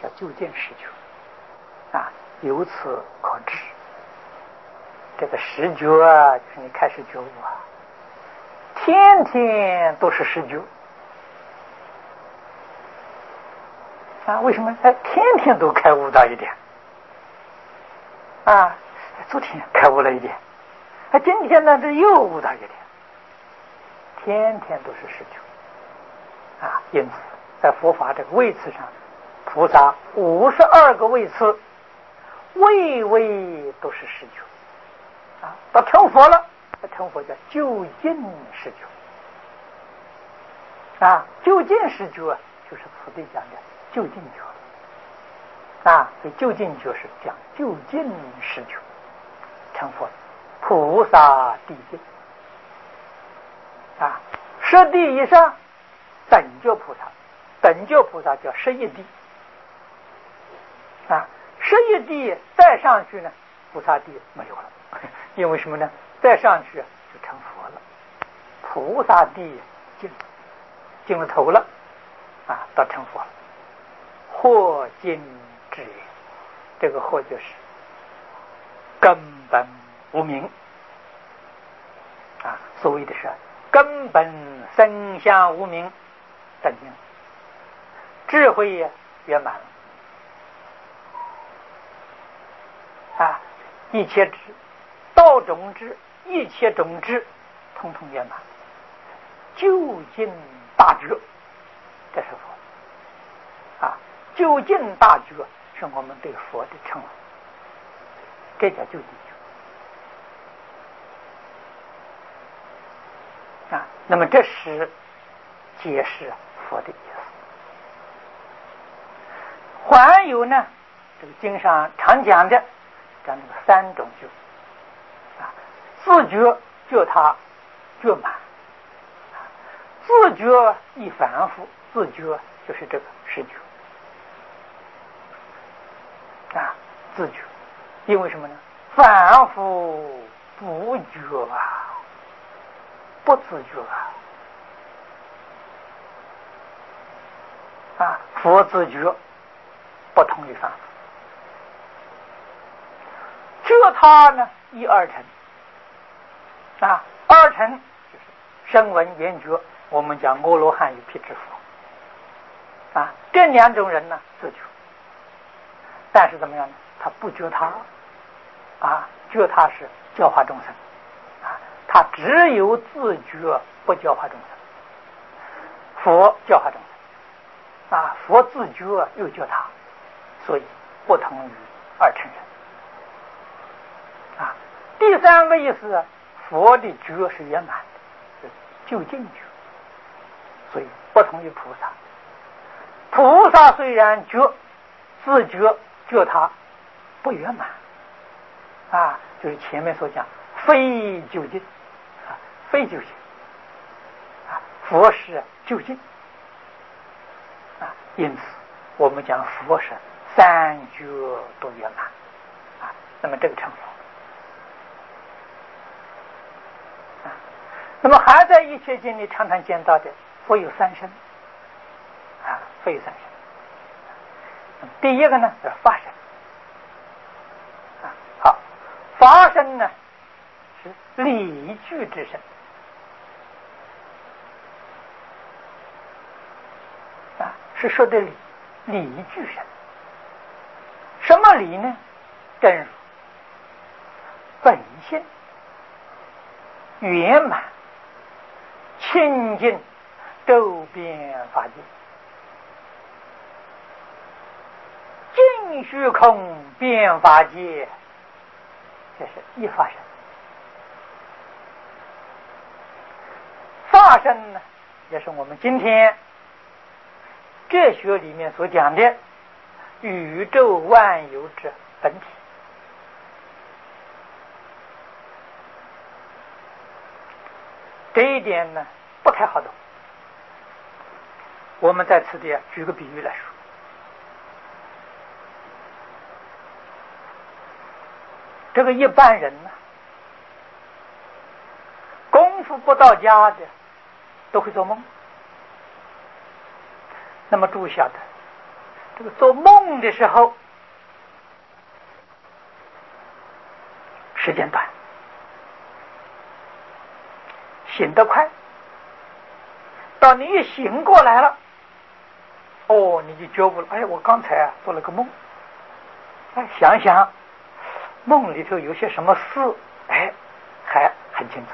叫究竟实觉啊。由此可知，这个实觉就是你开始觉悟啊，天天都是实觉啊。为什么？天天都开悟到一点啊。昨天开悟了一点，今天呢这又悟到一点，天天都是实觉啊。因此在佛法这个位次上，菩萨52个位次，位位都是实觉啊。到成佛了，成佛叫究竟实觉啊。究竟实觉就是此地讲的究竟觉啊。所以究竟觉是讲究竟实觉，成佛菩萨地境啊。十地以上等觉菩萨，等觉菩萨叫11地啊。11地再上去呢，菩萨地没有了，因为什么呢？再上去就成佛了，菩萨地进了头了啊，到成佛了。惑尽之也，这个惑就是根本无明啊。所谓的是根本生相无明证明，智慧也圆满了啊。一切智、道种智、一切种智统统圆满，究竟大觉，这是佛啊。究竟大觉是我们对佛的称呼，这叫究竟觉啊。那么这是解释佛的意思。还有呢，这个经上常讲的这3种觉啊。自觉觉他觉满，自觉亦反复，自觉就是这个实觉啊。自觉因为什么呢？反复不觉啊，不自觉啊。佛自觉不同于反复。觉他呢一二乘啊。二乘就是声闻缘觉，我们讲阿罗汉与辟支佛啊。这2种人呢自觉，但是怎么样呢？他不觉他啊。觉他是教化众生啊，他只有自觉不教化众生。佛教化众生啊，佛自觉又觉他，所以不同于二乘人啊。第3个意思，佛的觉是圆满的，究竟觉，所以不同于菩萨。菩萨虽然觉自觉觉他不圆满啊，就是前面所讲非究竟啊，非究竟啊。佛是究竟啊。因此我们讲佛是3觉都圆满啊。那么这个成佛啊。那么还在一切经里常常见到的佛有3身啊，佛有3身。第一个呢是法身啊。好，法身呢是理具之身啊，是说的理具身。什么理呢？真如本性圆满清净周遍法界，尽虚空遍法界，这是一法身。法身呢，也是我们今天哲学里面所讲的宇宙万有之本体。这一点呢不太好懂，我们在此地举个比喻来说。这个一般人呢，功夫不到家的都会做梦。那么注意晓得， 这个做梦的时候时间短，醒得快，当你一醒过来了，你就觉悟了，我刚才做了个梦，想想梦里头有些什么事，还很清楚。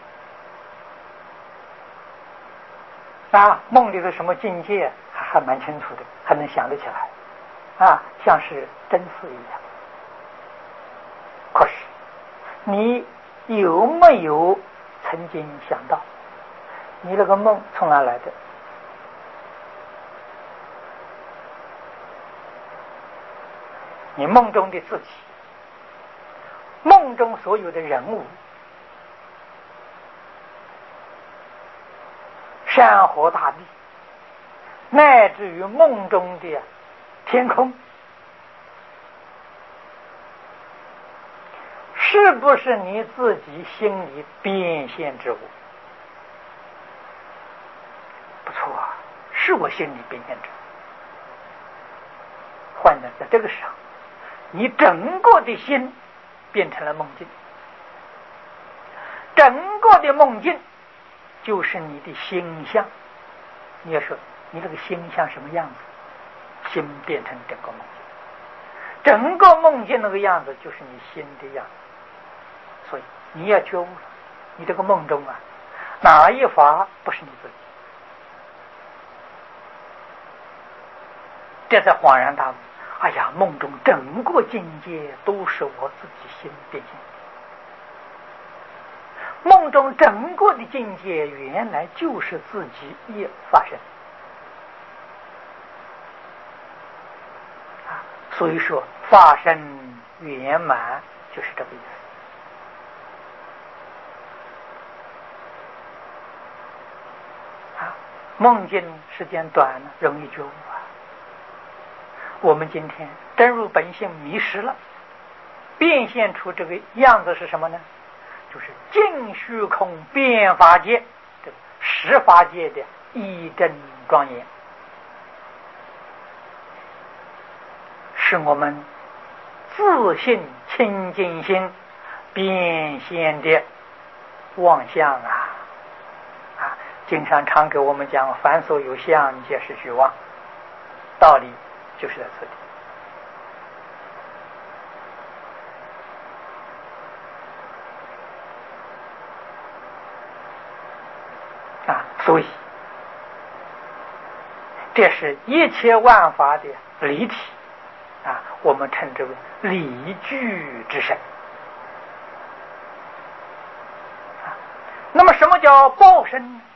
梦里的什么境界还蛮清楚的，还能想得起来，像是真事一样。可是你有没有曾经想到，你那个梦从哪来的？你梦中的自己，梦中所有的人物，山河大地，乃至于梦中的天空，是不是你自己心里变现之物？不错是我心里变现之物。换在这个时候，你整个的心变成了梦境，整个的梦境就是你的心象。你要说你这个心像什么样子，心变成整个梦境，整个梦境那个样子就是你心的样子。所以你要觉悟了，你这个梦中哪一法不是你自己？这才恍然大悟，梦中整个境界都是我自己心变现，梦中整个的境界原来就是自己业发生。所以说发生圆满就是这个意思。梦境时间短容易觉悟我们今天真如本性迷失了，变现出这个样子是什么呢？就是尽虚空变法界，这个十法界的一真庄严，是我们自信清净心变现的妄相经常常给我们讲凡所有相皆是虚妄，道理就是在这里。所以这是一切万法的离体我们称之为离具之身。那么什么叫报身呢？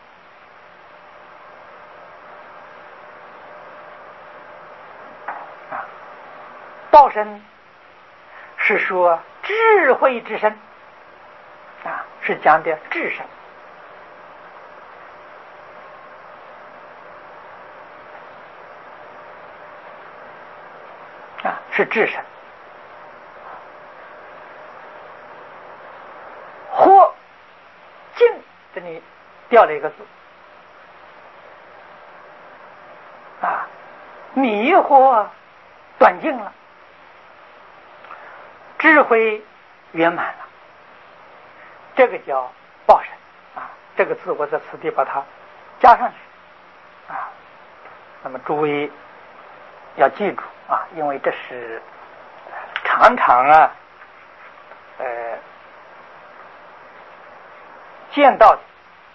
报身是说智慧之身是讲的智身。是智身。或尽这里掉了一个字迷惑断尽了，智慧圆满了，这个叫报身这个字我在此地把它加上去那么诸位要记住因为这是常常见到的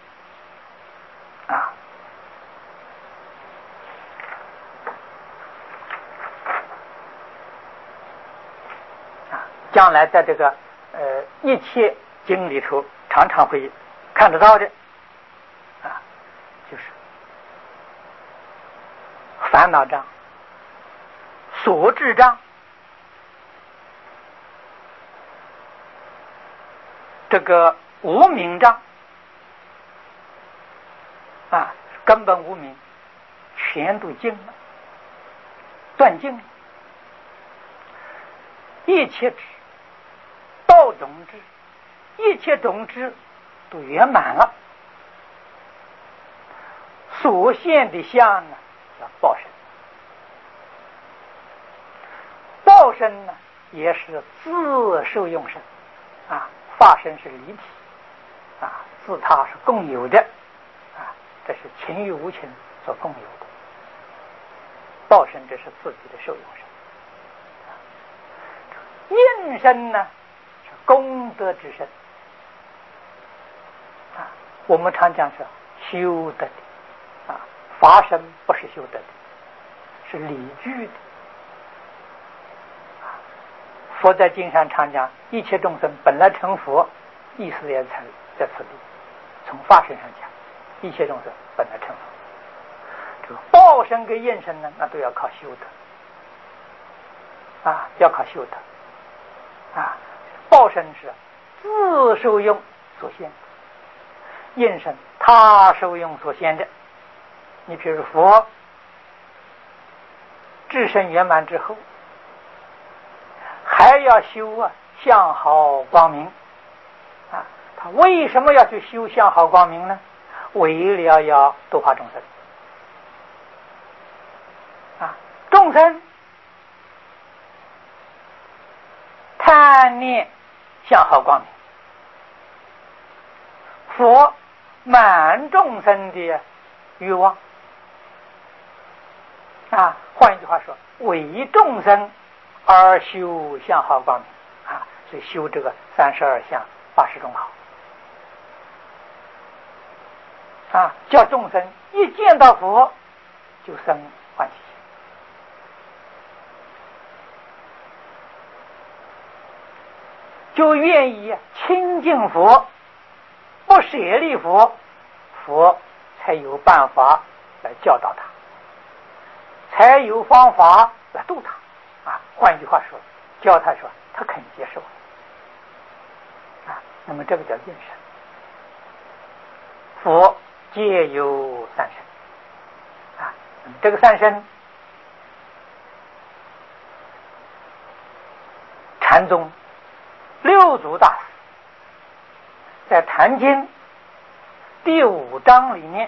将来在这个一切经里头常常会看得到的就是烦恼障、所知障、这个无明障根本无明全都尽了，断尽了，一切智道种智，一切种智都圆满了，所现的相叫报身身呢，也是自受用身啊，法身是离体啊，自他是共有的啊，这是情与无情所共有的。报身这是自己的受用身，应身呢是功德之身啊，我们常讲是修德的啊，法身不是修德的，是理具的。佛在经上常讲，一切众生本来成佛，意思也在此地。从法身上讲，一切众生本来成佛。这个报身跟应身呢，那都要靠修德啊，要靠修德啊。报身是自受用所现，应身他受用所现的。你比如佛至身圆满之后，还要修啊相好光明啊。他为什么要去修相好光明呢？为了要度化众生啊。众生贪念相好光明，佛满众生的欲望啊。换一句话说，为众生而修相好光明啊，所以修这个32相80种好啊，叫众生一见到佛就生欢喜心，就愿意亲近佛，不舍离佛，佛才有办法来教导他，才有方法来度他啊。换一句话说，教他说他肯接受啊，那么这个叫应身。佛皆有三身啊，那么这个三身，禅宗六祖大师在《坛经》第5章里面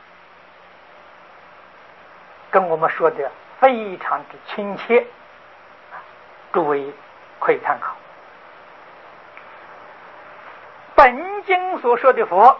跟我们说的非常之亲切，诸位可以参考。本经所说的佛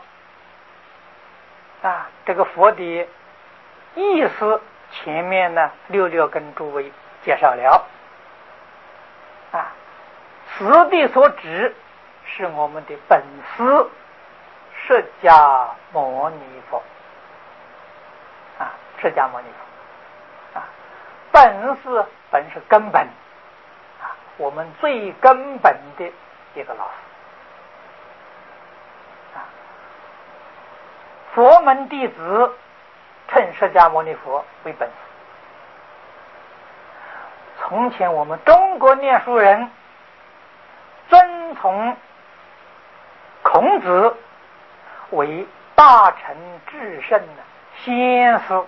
啊，这个佛的意思前面呢略略跟诸位介绍了啊，此地所指是我们的本师释迦牟尼佛啊，释迦牟尼佛啊，本是根本啊，我们最根本的一个老师啊。佛门弟子称释迦牟尼佛为本师。从前我们中国念书人尊崇孔子为大成至圣的先师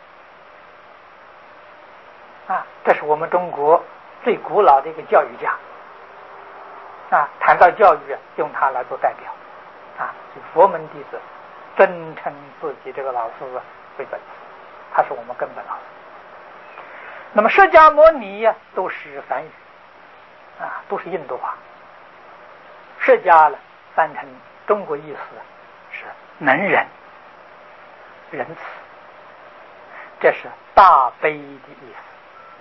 啊，这是我们中国最古老的一个教育家啊。谈到教育，用他来做代表啊。所以佛门弟子尊称自己这个老师为本师，他是我们根本老师。那么释迦牟尼呀，都是梵语啊，都是印度话。释迦呢，翻成中国意思是能忍、仁慈，这是大悲的意思。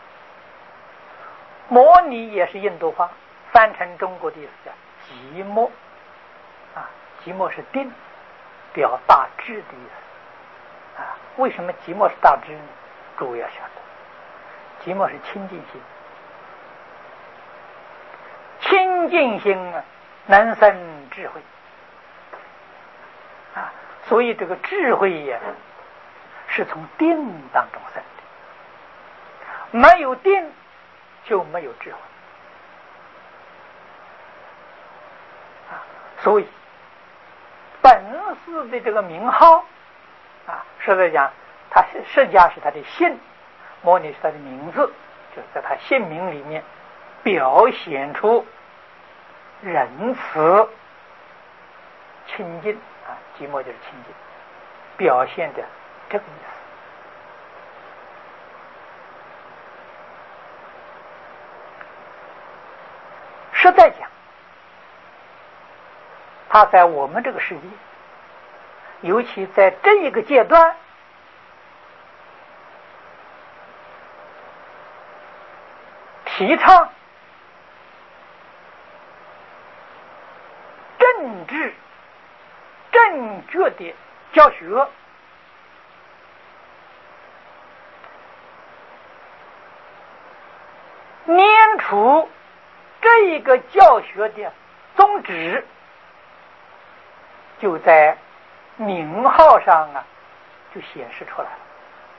摩尼也是印度话，翻成中国的意思叫寂寞啊，寂寞是定，表大智的意思啊。为什么寂寞是大智呢？诸位要晓得，寂寞是清净心，清净心啊，能生智慧啊。所以这个智慧呀，是从定当中生的，没有定就没有智慧啊。所以本师的这个名号啊，是在讲他释迦是他的姓，摩尼是他的名字，就是在他姓名里面表现出仁慈清净啊，寂寞就是清净，表现的这个意思。 实在讲，他在我们这个世界，尤其在这一个阶段，提倡政治正确的教学，念出这一个教学的宗旨，就在名号上就显示出来了。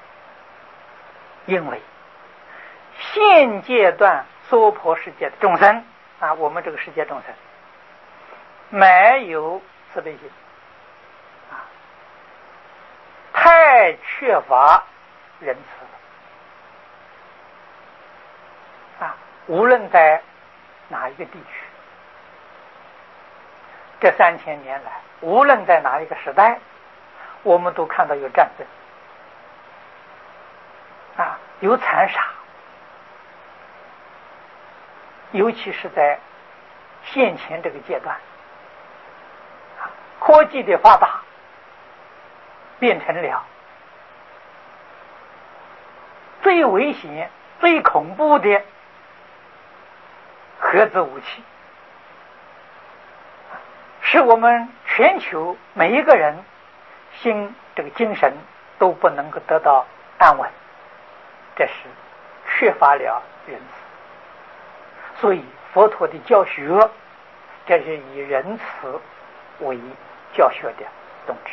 因为现阶段娑婆世界的众生我们这个世界众生没有慈悲心太缺乏仁慈了无论在哪一个地区，这3000年来，无论在哪一个时代，我们都看到有战争有残杀，尤其是在现前这个阶段，科技的发达变成了最危险、最恐怖的核子武器，使我们全球每一个人这个精神都不能够得到安稳，这是缺乏了仁慈。所以佛陀的教学，这是以仁慈为教学的宗旨。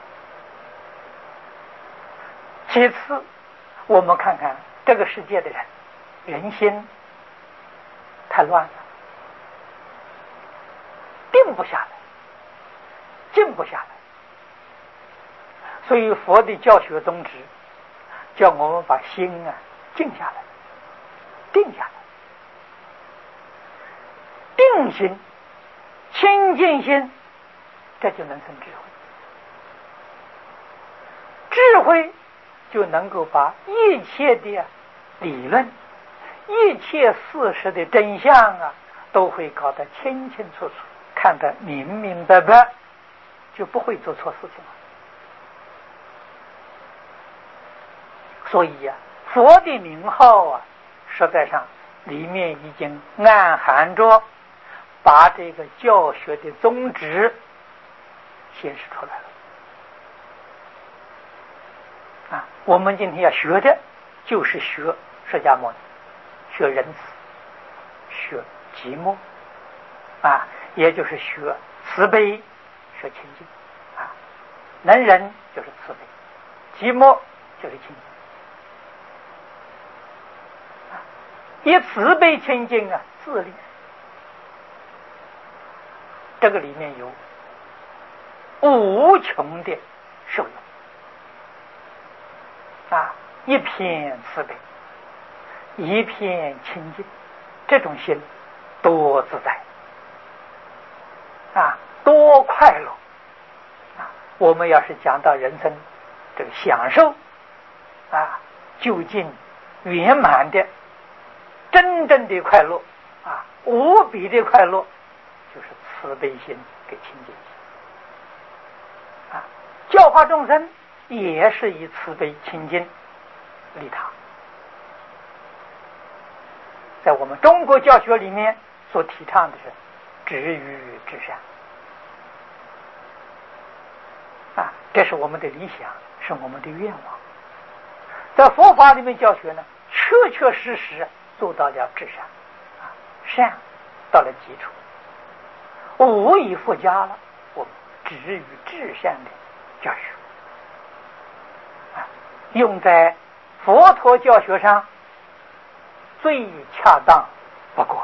其次，我们看看这个世界的人，人心太乱了，定不下来，静不下来。所以佛的教学宗旨叫我们把心静下来，定下来，定心、清净心，这就能生智慧。智慧就能够把一切的理论、一切事实的真相都会搞得清清楚楚，看得明明白白，就不会做错事情了。所以佛的名号实在上里面已经暗含着把这个教学的宗旨显示出来了我们今天要学的就是学释迦牟尼，学仁慈，学寂寞也就是学慈悲，学清净能仁就是慈悲，寂寞就是清净。以慈悲清净自立，这个里面有无穷的受用一片慈悲，一片清净，这种心多自在多快乐我们要是讲到人生这个享受究竟圆满的真正的快乐无比的快乐，就是慈悲心跟清净心教化众生也是以慈悲清净利他。在我们中国教学里面所提倡的是止于至善这是我们的理想，是我们的愿望。在佛法里面教学呢，确确实实做到了至善善到了基础，无以附加了我们止于至善的教学用在佛陀教学上最恰当不过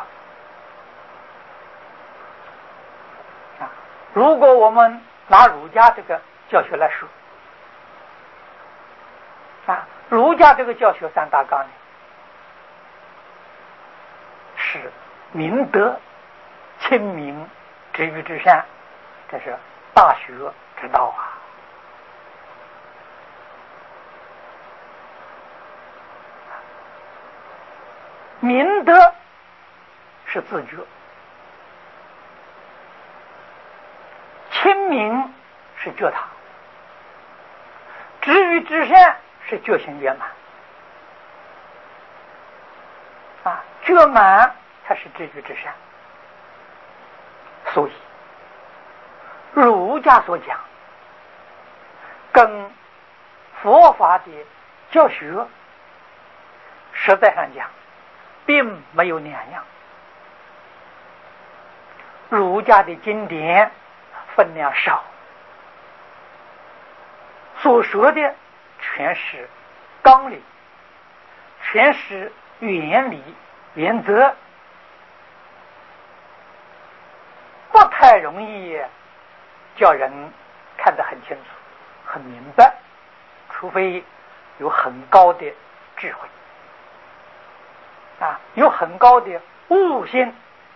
如果我们拿儒家这个教学来说儒家这个教学三大纲领是明德、亲民、止于至善，这是大学之道明德是自觉， 精明是觉他，知遇之善是觉行圆满啊，觉满才是知遇之善。所以儒家所讲跟佛法的教学实在上讲并没有两样。儒家的经典分量少，所说的全是纲领，全是原理原则，不太容易叫人看得很清楚很明白，除非有很高的智慧啊，有很高的悟性，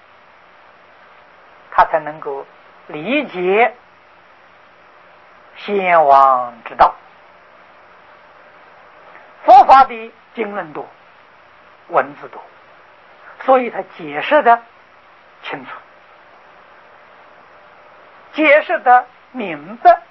他才能够理解先王之道。佛法的经论多，文字多，所以他解释的清楚，解释的明白。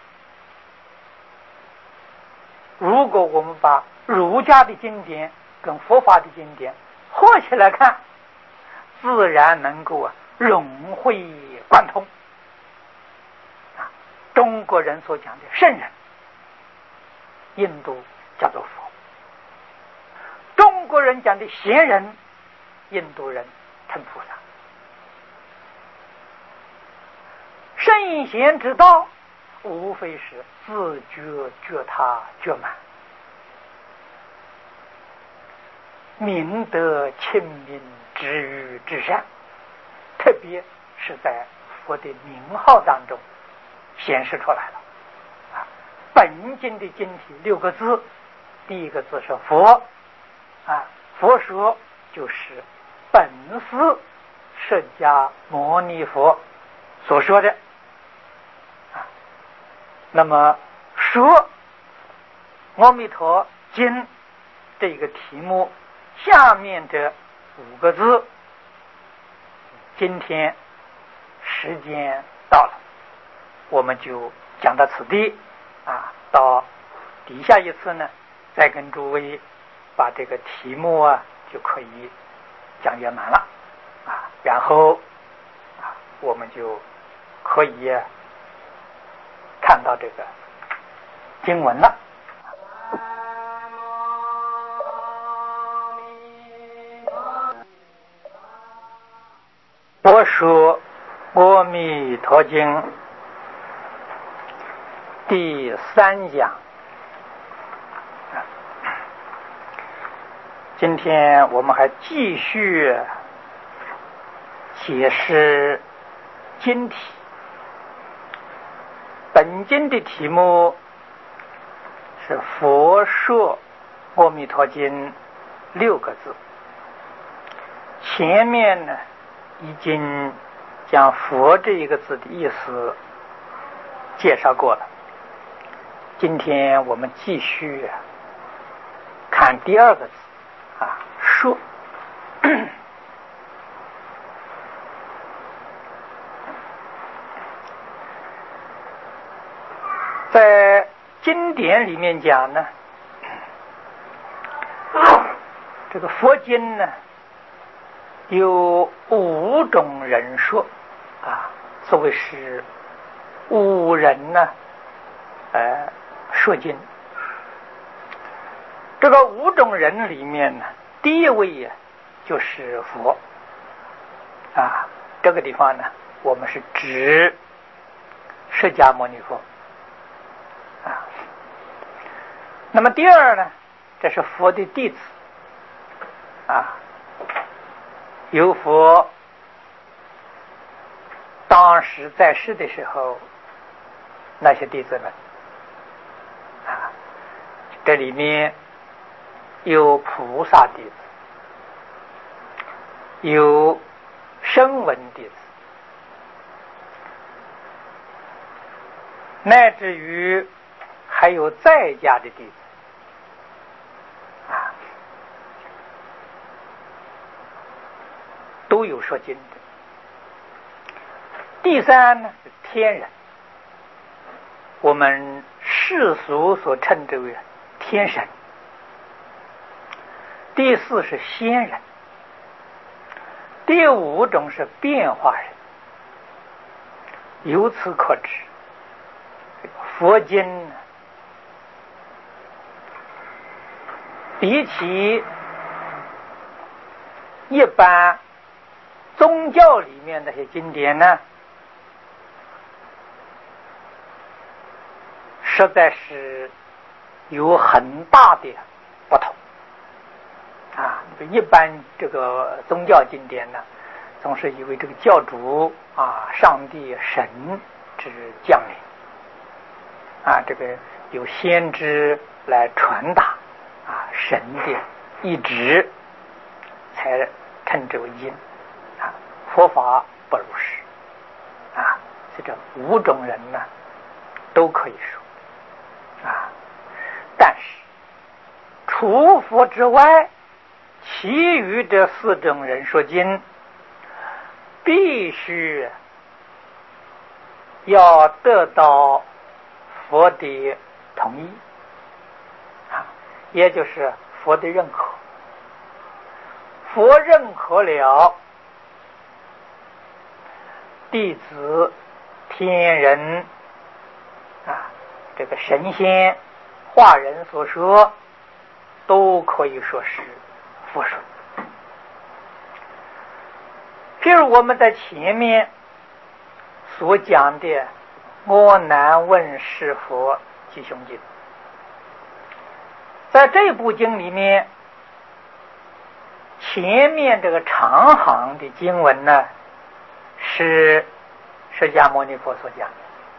如果我们把儒家的经典跟佛法的经典合起来看，自然能够融会贯通啊。中国人所讲的圣人，印度叫做佛；中国人讲的贤人，印度人称菩萨。圣贤之道无非是自觉觉他觉满，明德亲民，知遇之善，特别是在佛的名号当中显示出来了啊。本经的经体6个字，第一个字是佛啊，佛说就是本师释迦牟尼佛所说的啊。那么说阿弥陀经这个题目下面这5个字，今天时间到了，我们就讲到此地啊。到底下一次呢，再跟诸位把这个题目就可以讲圆满了啊。然后我们就可以看到这个经文了。我说《阿弥陀经》第3讲，今天我们还继续解释经题。本经的题目是《佛说阿弥陀经》6个字，前面呢已经将佛这一个字的意思介绍过了。今天我们继续看第2个字说。在经典里面讲呢，这个佛经呢有5种人说所谓是5人呢说经。这个5种人里面呢，第一位就是佛这个地方呢我们是指释迦牟尼佛那么第2呢，这是佛的弟子有佛当时在世的时候那些弟子们这里面有菩萨弟子，有声闻弟子，乃至于还有在家的弟子都有说经的。第3呢是天人我们世俗所称之为天神，第四是仙人，第五种是变化人。由此可知，佛经比起一般宗教里面那些经典呢，实在是有很大的不同啊！一般这个宗教经典呢，总是以为这个教主啊、上帝、神之降临啊，这个有先知来传达啊神的意志，才称之为因啊。佛法不如是啊，所以这五种人呢都可以说啊，但是除佛之外，其余这四种人说经，必须要得到佛的同意啊，也就是佛的认可。佛认可了，弟子、天人啊，这个神仙、化人所说，都可以说是佛说。譬如我们在前面所讲的《阿难问是佛吉凶经》，在这部经里面，前面这个长行的经文呢，是释迦牟尼佛所讲的，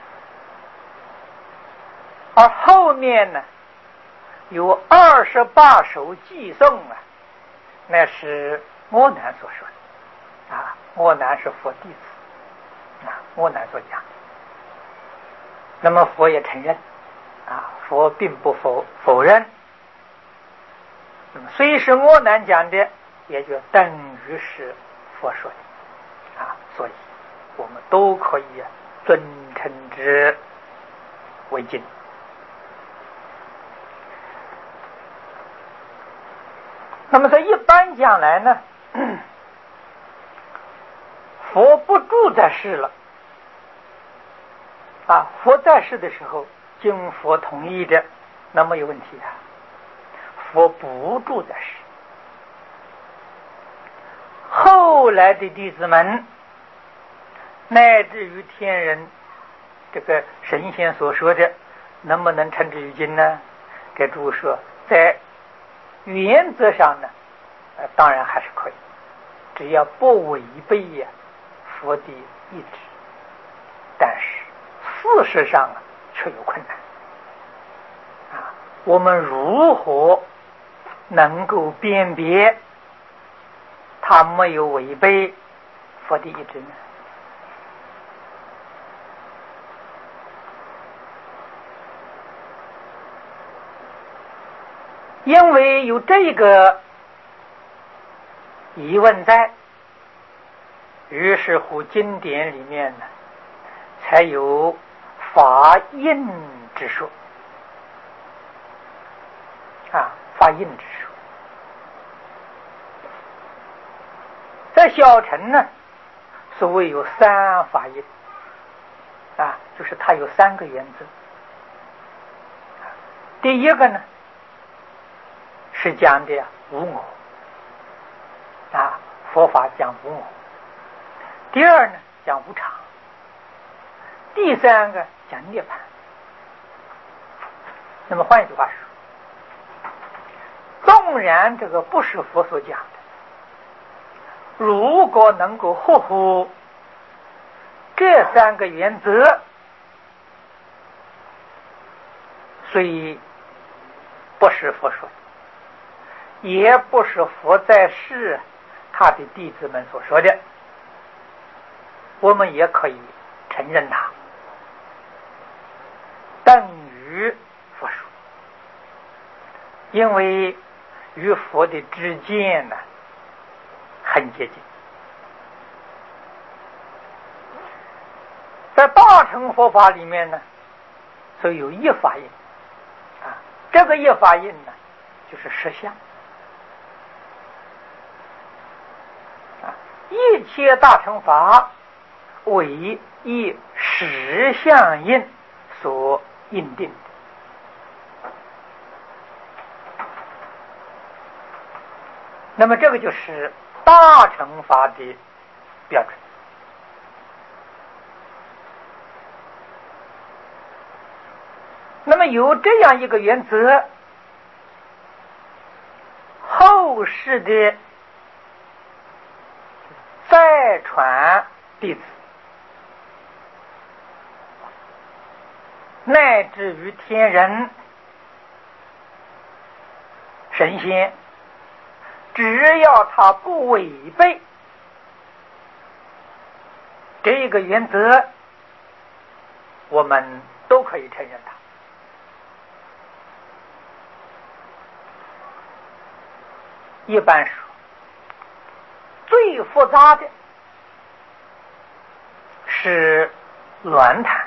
而后面呢有28首偈颂啊，那是阿难所说的啊，阿难是佛弟子啊，阿难所讲的。那么佛也承认啊，佛并不否认。那么虽是阿难讲的，也就等于是佛说的啊，所以我们都可以尊称之为经。那么在一般讲来呢，佛不住在世了啊，佛在世的时候经佛同意的，那么有问题啊。佛不住在世，后来的弟子们乃至于天人这个神仙所说的，能不能称之于经呢？给诸位说，在原则上呢，当然还是可以，只要不违背佛的意志。但是事实上却有困难啊！我们如何能够辨别他没有违背佛的意志呢？因为有这个疑问在，于是乎经典里面呢，才有法印之说啊，法印之说。在小乘呢，所谓有三法印啊，就是它有3个原则。第一个呢，是讲的无我啊，佛法讲无我。第二呢，讲无常。第三个讲涅槃。那么换句话说，纵然这个不是佛所讲的，如果能够合乎这3个原则，虽不是佛说的，也不是佛在世他的弟子们所说的，我们也可以承认它等于佛说，因为与佛的知见呢很接近。在大乘佛法里面呢， 所以有一法印啊。这个一法印呢，就是实相啊。一切大乘法为以实相印所印定的。那么这个就是大乘法的标准。那么有这样一个原则，后世的再传弟子，乃至于天人、神仙，只要他不违背这个原则，我们都可以承认它。一般说，最复杂的是鸾坛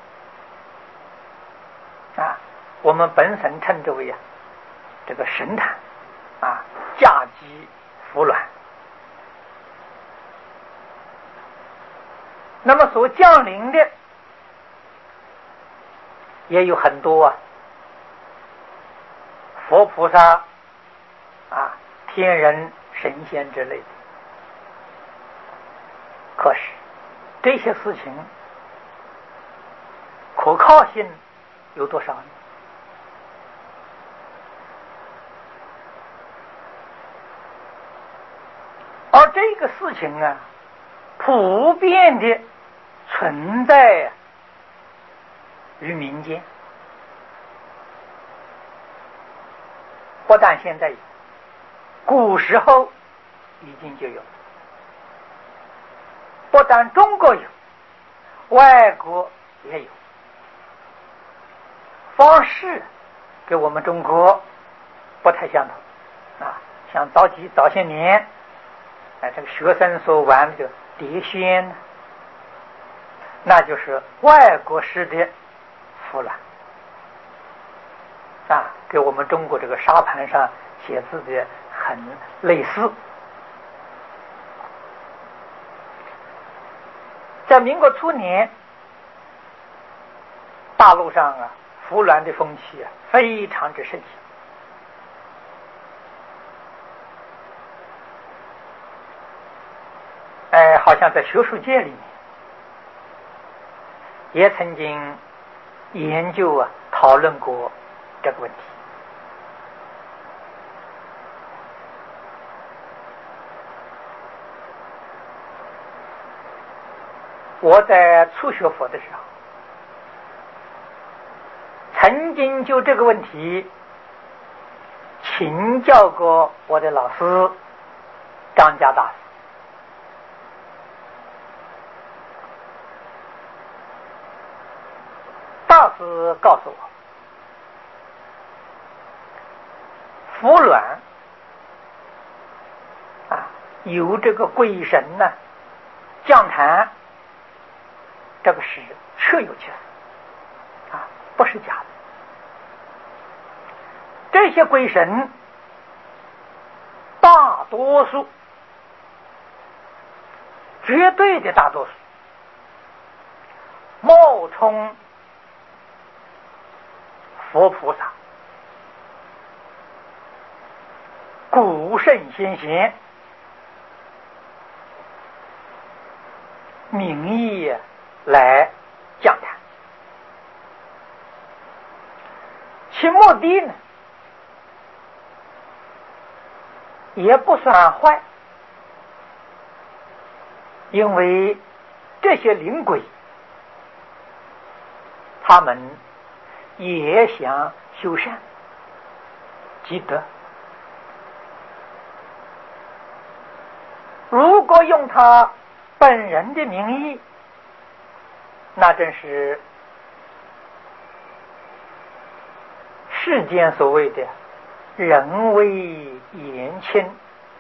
啊，我们本身称之为这个神坛啊，驾机伏鸾。那么所降临的也有很多佛菩萨啊、天人、神仙之类的。可是这些事情可靠性有多少呢？而这个事情啊，普遍的存在于民间，不但现在有，古时候已经就有。不但中国有，外国也有。方式跟我们中国不太相同啊，像早些年这个学生所玩的碟仙，那就是外国式的伏鸾啊，跟我们中国这个沙盘上写字的很类似。在民国初年，大陆上伏鸾的风气非常之盛行。好像在学术界里面也曾经研究讨论过这个问题。我在初学佛的时候，曾经就这个问题请教过我的老师张家大师。大师告诉我，伏鸾由这个鬼神降坛，这个是确有其事不是假的。这些鬼神大多数，绝对的大多数，冒充佛菩萨、古圣先贤，名义来降坛，其目的呢也不算坏，因为这些灵鬼他们也想修善积德。如果用他本人的名义，那真是世间所谓的人为言轻。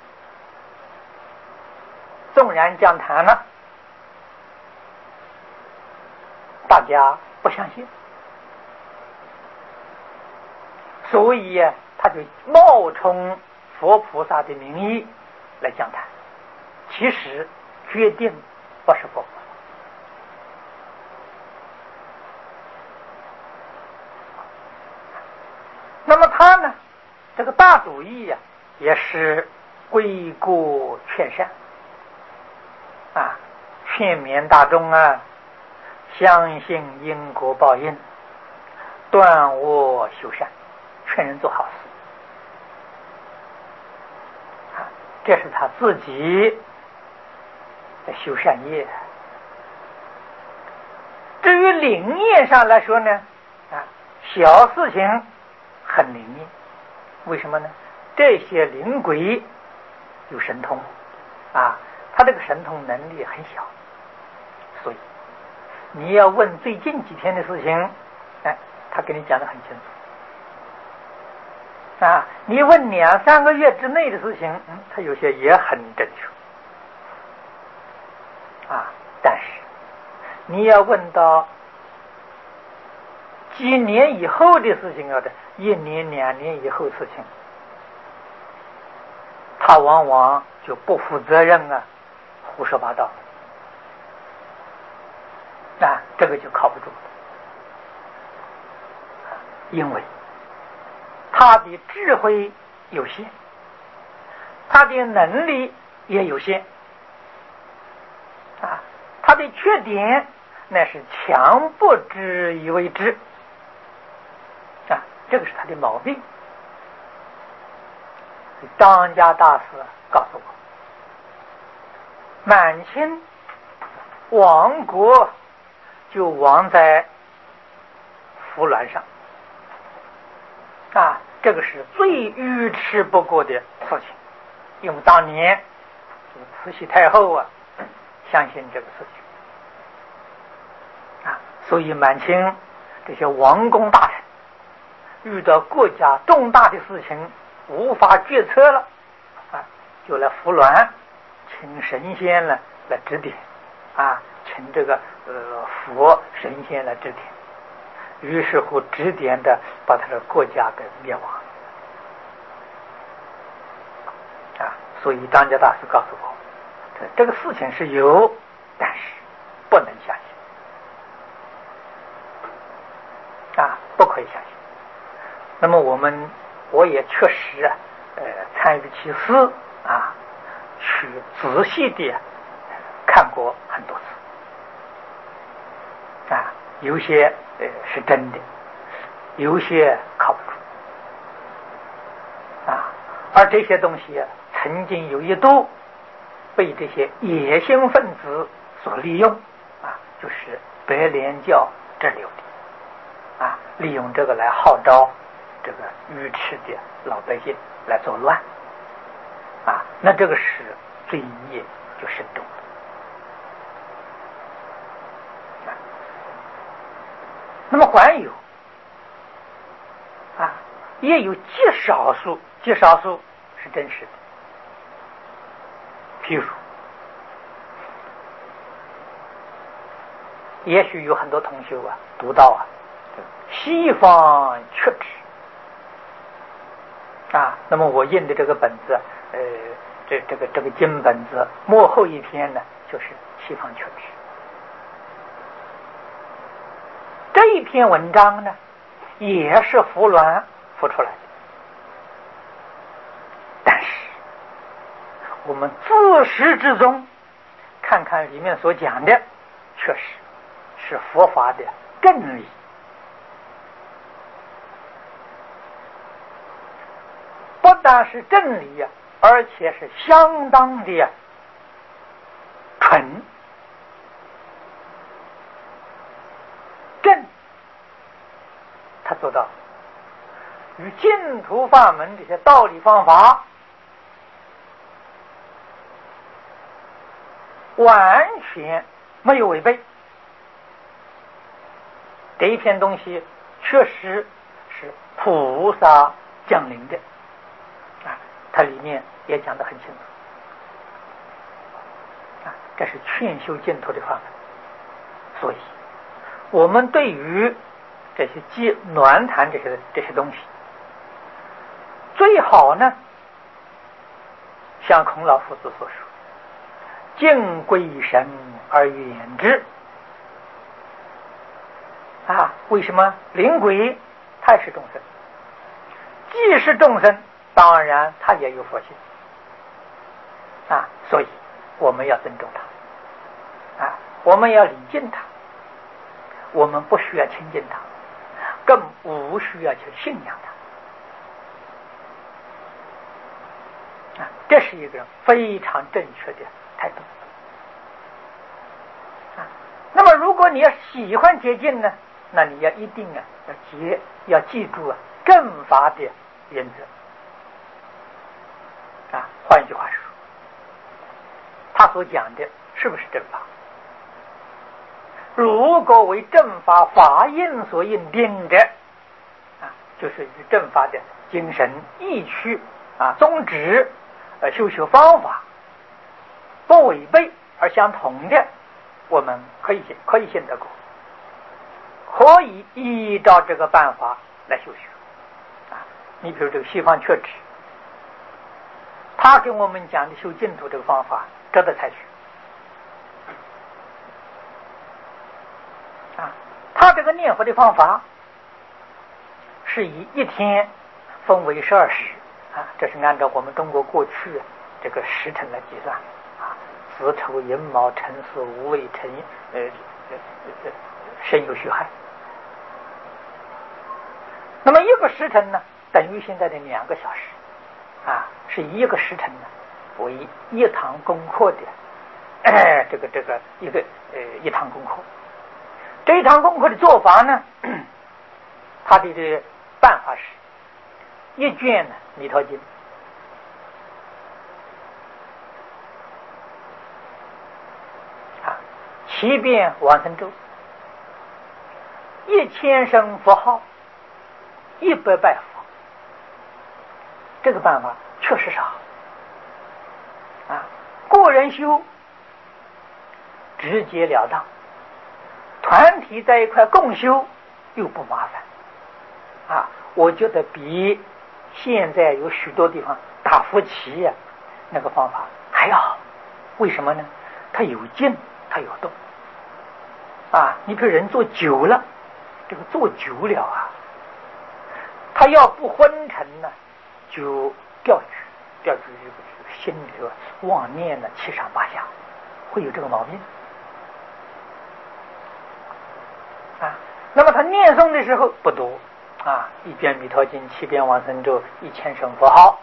纵然讲坛了，大家不相信所以呀，他就冒充佛菩萨的名义来讲谈，其实决定不是佛菩萨。那么他呢，这个大主义呀，也是归过劝善啊，劝勉大众啊，相信因果报应，断恶修善，劝人做好事啊，这是他自己的修善业。至于灵验上来说呢，啊，小事情很灵验，为什么呢？这些灵鬼有神通啊，他这个神通能力很小，所以你要问最近几天的事情，他给你讲得很清楚啊。你问2、3个月之内的事情，他有些也很正确啊。但是你要问到几年以后的事情的1年、2年以后的事情，他往往就不负责任啊，胡说八道啊，这个就靠不住了。因为他的智慧有限，他的能力也有限啊，他的缺点那是强不知以为知啊，这个是他的毛病。张家大师告诉我，满清亡国就亡在服鸾上啊，这个是最愚痴不过的事情。因为当年慈禧太后啊相信这个事情啊，所以满清这些王公大臣遇到国家重大的事情无法决策了啊，就来服鸾，请神仙来指点啊，请这个佛神仙来指点，于是乎指点的把他的国家给灭亡啊。所以张家大师告诉我，这个事情是有，但是不能相信啊，不可以相信。那么我也确实啊，参与其事啊，去仔细的看过很多次啊，有些是真的，有些靠不住啊。而这些东西曾经有一度被这些野心分子所利用啊，就是白莲教之流的啊，利用这个来号召这个愚痴的老百姓来作乱啊，那这个是罪孽就深重了啊。那么还有啊，也有极少数是真实的。譬如也许有很多同学啊读到啊西方确知啊，那么我印的这个本子这个经本子末后一篇呢，就是西方确知。这一篇文章呢，也是服鸾服出来的，但是我们自始至终看看里面所讲的，确实是佛法的真理。不但是真理呀，而且是相当的纯正，他做到与净土法门这些道理方法完全没有违背。这一篇东西确实是菩萨降临的啊，它里面也讲得很清楚啊，这是劝修净土的方法。所以我们对于这些暖谈这些东西最好呢，像孔老夫子所说，敬鬼神而远之。为什么？灵鬼他也是众生，既是众生，当然他也有佛性所以我们要尊重他我们要礼敬他，我们不需要亲近他，更无需要去信仰他这是一个非常正确的态度那么如果你要喜欢接近呢，那你要一定要记住正法的原则换一句话说，他所讲的是不是正法？如果为正法法印所印定的就是与正法的精神意趣宗旨修学方法不违背而相同的，我们可以信得过，可以依照这个办法来修学你比如这个西方确指，他给我们讲的修净土这个方法值得采取他这个念佛的方法是以一天分为12时这是按照我们中国过去这个时辰来计算子丑寅卯辰巳午未申申酉戌亥。那么一个时辰呢，等于现在的2个小时是一个时辰呢为一堂功课的一堂功课。这一堂功课的做法呢，他的办法是一卷呢弥陀经7遍往生咒1000声佛号100拜佛。这个办法确实是好个人修直截了当，团体在一块共修又不麻烦我觉得比现在有许多地方打佛旗那个方法还要好。为什么呢？它有静，它有动你比如人坐久了，这个坐久了他要不昏沉呢，就掉举这个心里头妄念呢七上八下，会有这个毛病那么他念诵的时候不多1遍弥陀经7遍往生咒1000声佛号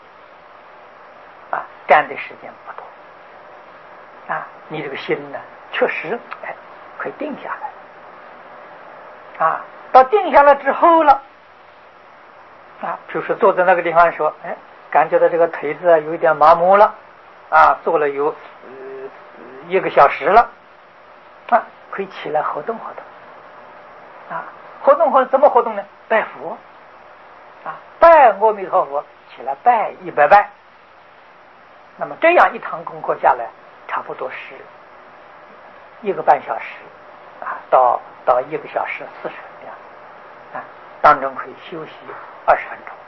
干的时间不多你这个心呢确实可以定下来到定下来之后了比如说坐在那个地方说感觉到这个腿子有一点麻木了坐了有1个小时了可以起来活动活动活动怎么活动呢？拜佛拜阿弥陀佛，起来拜100拜。那么这样一堂功课下来差不多是1个半小时到1个小时40分钟当中可以休息20分钟